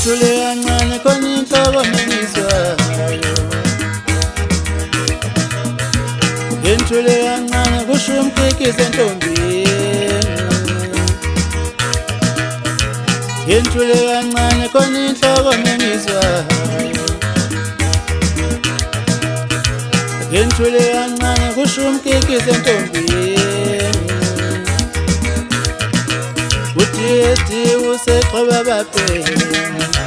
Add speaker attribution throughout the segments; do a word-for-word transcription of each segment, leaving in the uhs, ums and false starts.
Speaker 1: Ngethule kancane khona inhloko mengizwayo. Ngethule kancane kusho umkhiqizo entombini. Ngethule kancane khona inhloko mengizwayo. Ngethule kancane kusho umkhiqizo entombini. Uthi useqoba baphela.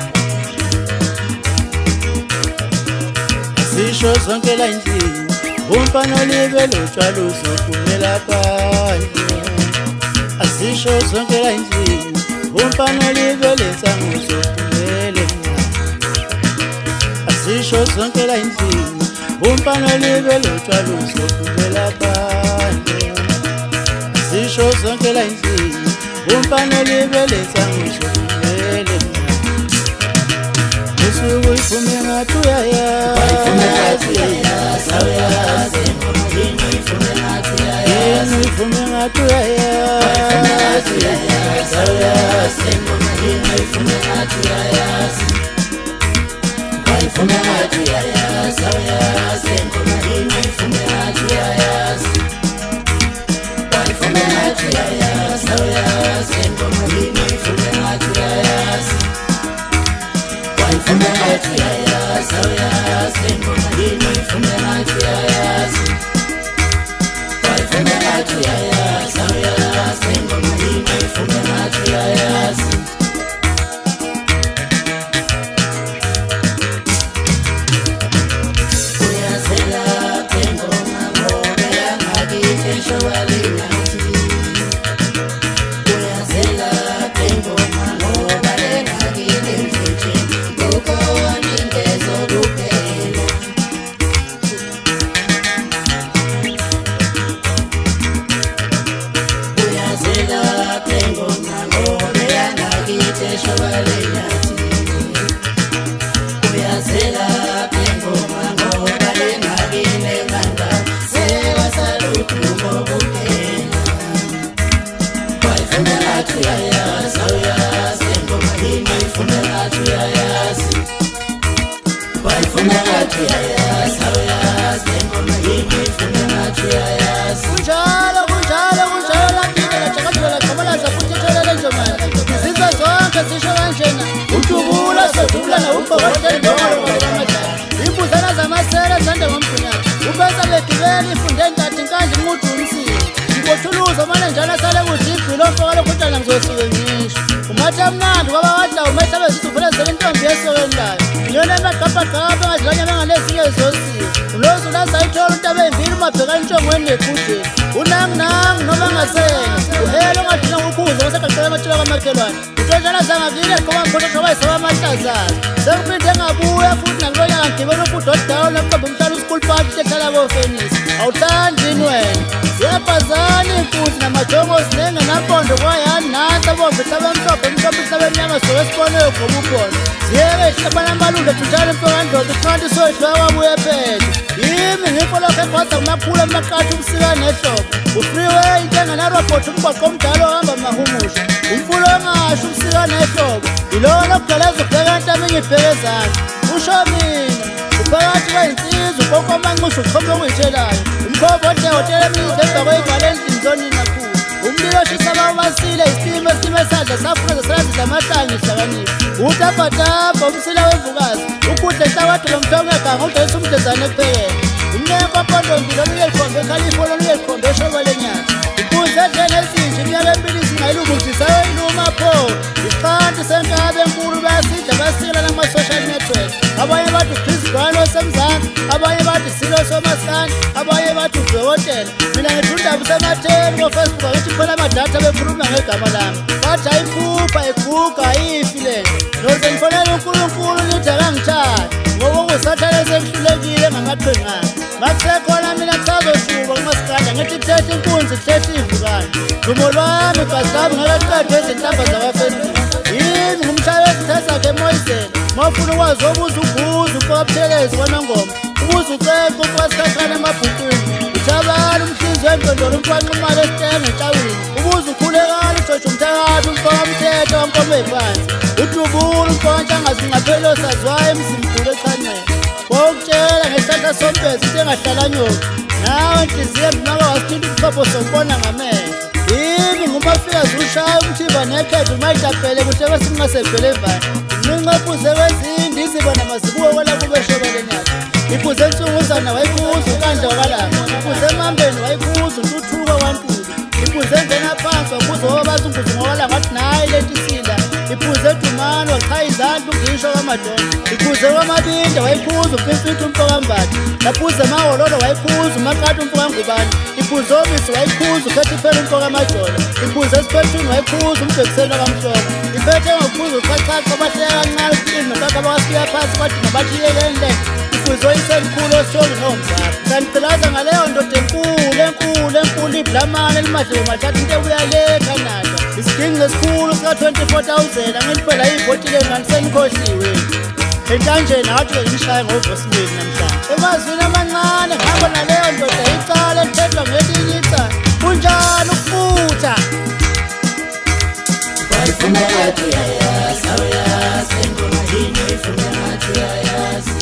Speaker 1: Asisho zonke la endlini umfana olive lotshwala uzophumela phandle. Asisho zonke la endlini umfana olive lesango uzophumela. Asisho zonke la endlini umfana olive lotshwala uzophumela phandle. Asisho zonke la endlini umfana olive lesango uzophumela. Usuku ifume ngathi uyayazi,
Speaker 2: ifume ngathi uyayazi, awuyazi ngoma yini ifume ngathi uyayazi,
Speaker 1: ifume ngathi uyayazi,
Speaker 2: awuyazi ngoma yini ifume ngathi uyayazi, ifume ngathi uyayazi, awuyazi ngoma yini ifume ngathi uyayazi, ifume ngathi uyayazi, awuyazi ngoma yini ifume ngathi uyayazi. Ifume ngathi uyayazi, awuyazi ngoma yini ifume ngathi uyayazi. Ifume ngathi uyayazi, awuyazi ngoma yini ifume ngathi uyayazi. Uyazela ngengoma ngoba yangakithi eshobaleni yathi. Uyazela ngengoma ngoba yangakithi emfutshini.
Speaker 1: kunjalo kunjalo kunjalo lapho lajakathela qhamalasa futhi ethelele nje manje. Sizwe zonke sisho kanjena utubula sodubula nawubhokotela ngomalo kwamadala. Imbuzana zamasela zande ngomgunyathi. Ubesa begibela ifunde ntathi nkanje nqudu umsini. Ngothuluza manje njalo sale kuthi ibhilo mfokalo kudala ngizosuke ngisho. Umatha mnandi kwaba wadla umetha bezithuvele zele intombi yesokeni layo. Yona emagabha gabha ngazilanya bengalesinye zosiwe. Ulozu lazayithola untabe embili umabheka entshongweni nequdeni. Unang nang noma ngasena. Uhelo ngadina ukudla wasaqaqela amatshela kwamakhelwane. Utonjana zangavile qoba mkhosha shoba isaba amahlazana. Sengipinde ngabuya futhi nangilonyaka ngigibela ubhudo down nokuqamba umhlala uschool party ehlala kofenisi. Awuthandi yini wena? Ziyabhazana inkunzi namajongo sinenge nampondo kwayani nasa bombe hlaba mhlophe mhlophe hlaba emnyama soke sibonwe goba ubhondo. Ziyeke hlaba namalunga thutshale mfokandoda uqanti sohlwa wabuya phethe. Yimi ngipolokhe kwaza kumaphula amaqatha ubusika nehlobo. Ufreeway intenga narobot umbaqo omdala ohamba mahumusha. Umfulo ongasho ubusika nehlobo. Ilona okugaleza ubheka ntamini ibhekezana. Usho mina uphakathi kwensizwa ugogo amanxusha uqhophe okuyitshelayo. Umkhova odehotela emide emva kweyivale endlini zonini nakhulu. Umlilo oshisa bawubasile isimo esimo esadla safuna zasaladla amahlangi ihlakaniphi. Utaphatapha umsila wemvukazi. Ukudla ehlawadwa lomthongo eganga udayisa umdezane ekuphekela. Umneko apondombili oluye likhombe ekhalifo oluye likhombe eshokolenyana. Inkundla edlele ezinje iminyaka emibili singayilungisisayo iluma pho. Iqanti senkabe enkulu bayasidla basikela nama-social network. Abanye bathi uChris Brown osemzansi, abanye bathi Silo Somaskandi, abanye bathi udokotela. Mina ngithi undaba usematheni koFacebook angithi khona amadatha bekhuluma ngegama lami. Bathi ayiphupha eguga ayifi lento. Noze ngifonela uNkulunkulu nithi akangithandi ngoba ngusathane sengihlulekile ngamaqhinga. Makusekhona mina kusazoshuba kumasikanda ngithi kuthethe inkunzi kuthethe ivukane. Dumo lwami igazi lami ngakaqedwe izinhlamba zakwaFacebook. Yini ngumshayeli esithatha emoyizeni. Mafuna ukwazi obuza ubuza uqoqaphelezi kwanongoma. Ubuza uceqa uqwasikhakhana emabhukwini. Uthabala umhlinzi wendondolo umfanqa imali esitenge etshawini. Ubuza ukhulekala uJojo umthakathi umfoka mthetho wankomo ey'phansi. Udubula umfoka ntshanga Umkhulu saziwayo emzimkhulu eChanqeni wawukutshela ngesihlahla sompezi into engahlala nyoka nawe nhliziyo emnaka wasithinta ubuhlobo sokubona ngamehlo yimi ngumafikazi ushaya umthimba nekhetho mayitapele kuhle kwesinqasevele evane ninqaphuze kwezindi izibona mazibuwe kwela kubeshebelenyaka iphuze ensunguzana wayiphuza ukandla wakalanga iphuze emambeni wayiphuza untuthuka kwantuka iphuze engena phansi wabuza wobazi umbuzo ngowala ngathi naye lentisila iphuze edumane wachaya izandla ungisho kwamadonda iphuze kwamabinda wayiphuza umfimfithi umfokambati laphuze emahhololo wayiphuza umaqathi umfokangubane iphuze omisi wayiphuza ukhetha iphela umfokamajola iphuze esiphethweni wayiphuza umjekiseni wakamhloko iphethe ngokuphuza uchachacha bahleka kancane ukutini nokakha bakafika phansi badinga bathiyelendlela iphuze oyisemkhulu osithobi nomzapha sanigcilaza ngaleyo ndoda enkulu enkulu enkulu iblamane elimadlelo mathatha into ebuyalekha nada isidingo esikhulu sika-twenty-four thousand angiliphela iy'votileni nganisenikhohliwe entanjeni akathi-ke ngishaye ngovosimeli namhlanje emazwini amancane hamba naleyo ndoda icala elithethwa ngelinye icala kunjani ukufutha
Speaker 2: wayifuna ngathi uyayazi awuyazi engoma yini wayifuna ngathi uyayazi